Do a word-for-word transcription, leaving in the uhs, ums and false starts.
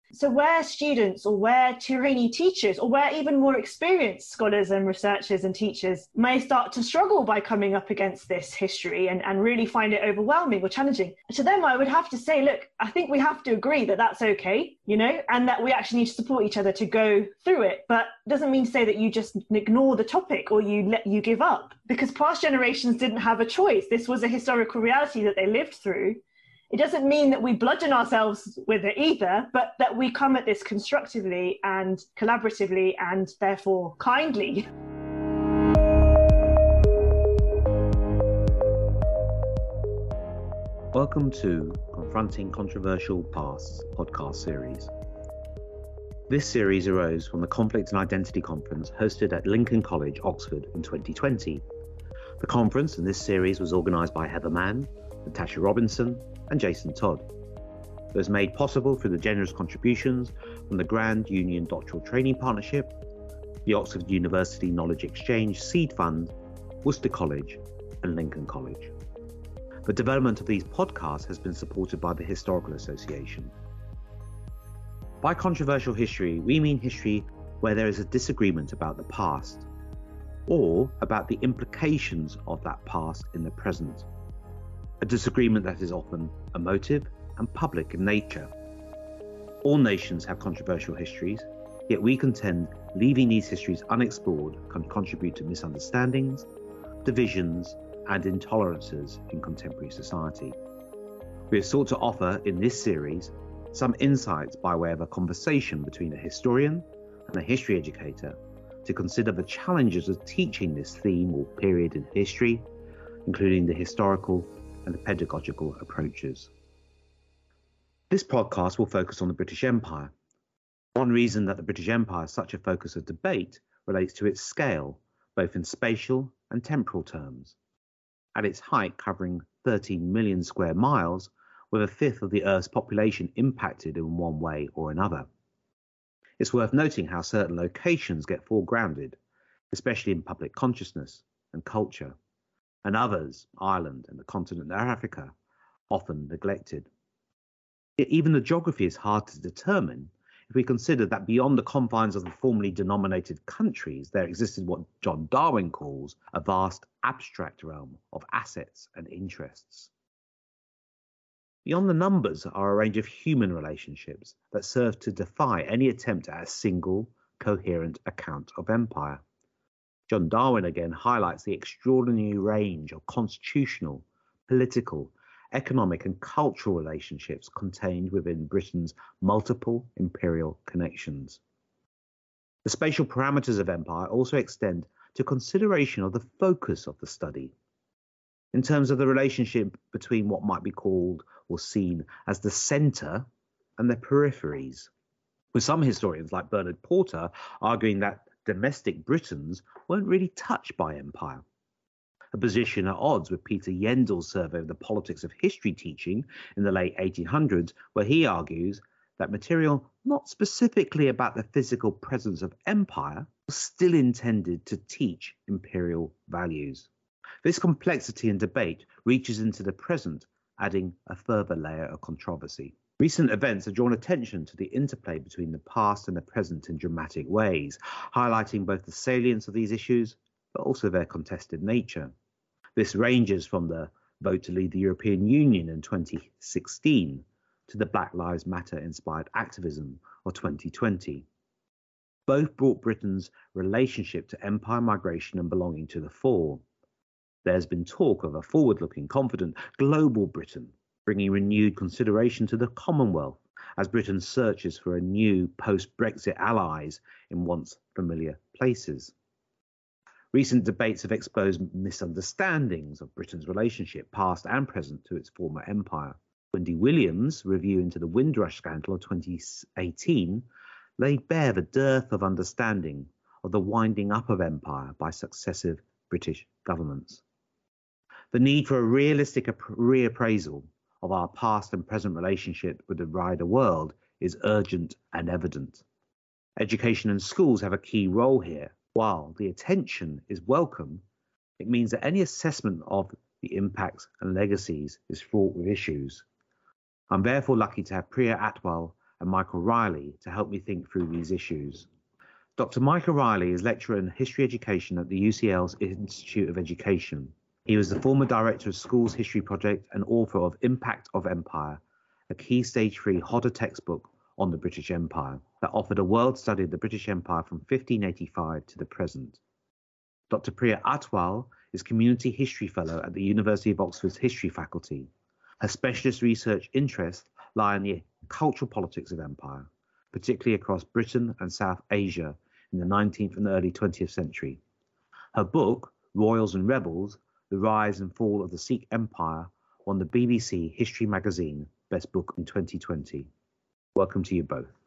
So where students or where trainee teachers or where even more experienced scholars and researchers and teachers may start to struggle by coming up against this history and, and really find it overwhelming or challenging, to them I would have to say, look, I think we have to agree that that's okay, you know, and that we actually need to support each other to go through it. But it doesn't mean to say that you just ignore the topic or you let you give up, because past generations didn't have a choice. This was a historical reality that they lived through. It doesn't mean that we bludgeon ourselves with it either, but that we come at this constructively and collaboratively and therefore kindly. Welcome to Confronting Controversial Pasts podcast series. This series arose from the Conflict and Identity Conference hosted at Lincoln College, Oxford in twenty twenty. The conference in this series was organised by Heather Mann, Natasha Robinson and Jason Todd. It was made possible through the generous contributions from the Grand Union Doctoral Training Partnership, the Oxford University Knowledge Exchange Seed Fund, Worcester College and Lincoln College. The development of these podcasts has been supported by the Historical Association. By controversial history, we mean history where there is a disagreement about the past or about the implications of that past in the present. A disagreement that is often emotive and public in nature. All nations have controversial histories, yet we contend leaving these histories unexplored can contribute to misunderstandings, divisions, and intolerances in contemporary society. We have sought to offer in this series some insights by way of a conversation between a historian and a history educator to consider the challenges of teaching this theme or period in history, including the historical and the pedagogical approaches. This podcast will focus on the British Empire. One reason that the British Empire is such a focus of debate relates to its scale, both in spatial and temporal terms. At its height, covering thirteen million square miles, with a fifth of the Earth's population impacted in one way or another. It's worth noting how certain locations get foregrounded, especially in public consciousness and culture, and others, Ireland and the continent of Africa, often neglected. Yet even the geography is hard to determine if we consider that beyond the confines of the formerly denominated countries, there existed what John Darwin calls a vast abstract realm of assets and interests. Beyond the numbers are a range of human relationships that serve to defy any attempt at a single, coherent account of empire. John Darwin again highlights the extraordinary range of constitutional, political, economic and cultural relationships contained within Britain's multiple imperial connections. The spatial parameters of empire also extend to consideration of the focus of the study, in terms of the relationship between what might be called or seen as the centre and the peripheries, with some historians like Bernard Porter arguing that domestic Britons weren't really touched by empire, a position at odds with Peter Yendel's survey of the politics of history teaching in the late eighteen hundreds, where he argues that material not specifically about the physical presence of empire was still intended to teach imperial values. This complexity and debate reaches into the present, adding a further layer of controversy. Recent events have drawn attention to the interplay between the past and the present in dramatic ways, highlighting both the salience of these issues, but also their contested nature. This ranges from the vote to leave the European Union in twenty sixteen to the Black Lives Matter-inspired activism of twenty twenty. Both brought Britain's relationship to empire migration and belonging to the fore. There's been talk of a forward-looking, confident, global Britain, bringing renewed consideration to the Commonwealth as Britain searches for a new post-Brexit allies in once familiar places. Recent debates have exposed misunderstandings of Britain's relationship, past and present, to its former empire. Wendy Williams' review into the Windrush scandal of twenty eighteen laid bare the dearth of understanding of the winding up of empire by successive British governments. The need for a realistic reappraisal of our past and present relationship with the wider world is urgent and evident. Education and schools have a key role here. While the attention is welcome, it means that any assessment of the impacts and legacies is fraught with issues. I'm therefore lucky to have Priya Atwal and Michael Riley to help me think through these issues. Doctor Michael Riley is lecturer in history education at the U C L's Institute of Education. He was the former director of Schools History Project and author of Impact of Empire, a key stage three Hodder textbook on the British Empire that offered a world study of the British Empire from fifteen eighty-five to the present. Doctor Priya Atwal is Community History Fellow at the University of Oxford's History Faculty. Her specialist research interests lie in the cultural politics of empire, particularly across Britain and South Asia in the nineteenth and early twentieth century. Her book, Royals and Rebels, The Rise and Fall of the Sikh Empire, won the B B C History Magazine Best Book in twenty twenty. Welcome to you both.